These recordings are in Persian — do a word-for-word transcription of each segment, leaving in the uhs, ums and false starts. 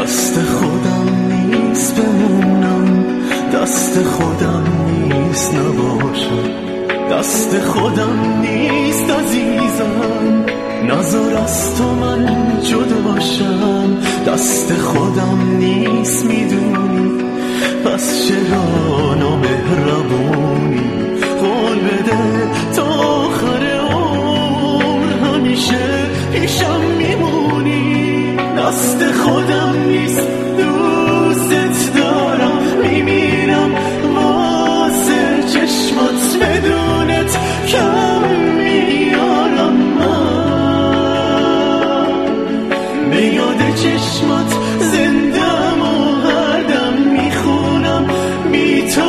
دست خودم نیست بمونم، دست خودم نیست نباشم، دست خودم نیست عزیزم، نذار از تو من جداشم. دست خودم نیست میدونی، پس چرا نامهربونی؟ قول بده تا آخر عمر همیشه پیشم میمونی. دست خودم نیست، دوست دارم، میمیرم واسه چشمات، بدونت کم میارم من، به یاد چشمات زندم و هر دم میخونم، بی تو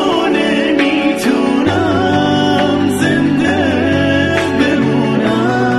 نمیتونم زنده بمونم.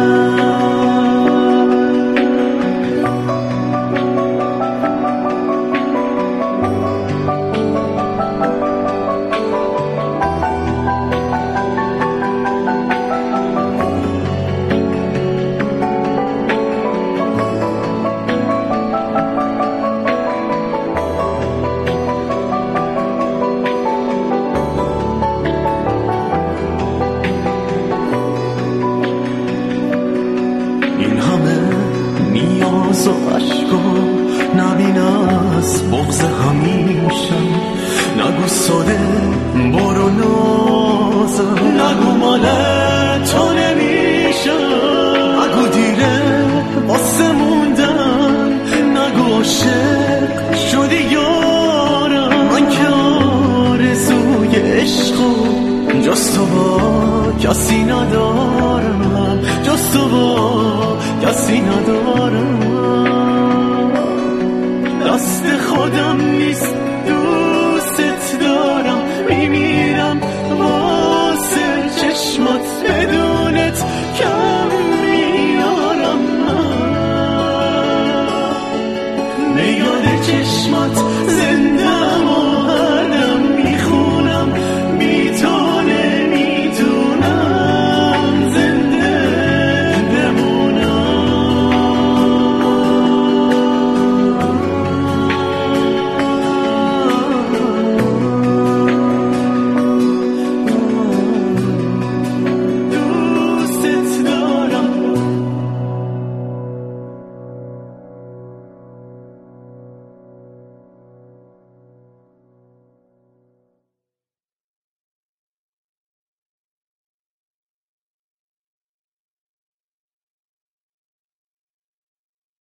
نیاز و عشقا نبین از بغض همیشم، نگو ساده برو نازم، نگو مال تو نمیشم، نگو دیره واسه موندن، نگو عاشق شدی یارم، من که آرزوی عشقو جز تو با کسی ندارم، جز تو با کسی ندارم. دست خودم نیست، دوست دارم، میمیرم واسه چشمات، بدونت کم میارم من، به یاد چشمات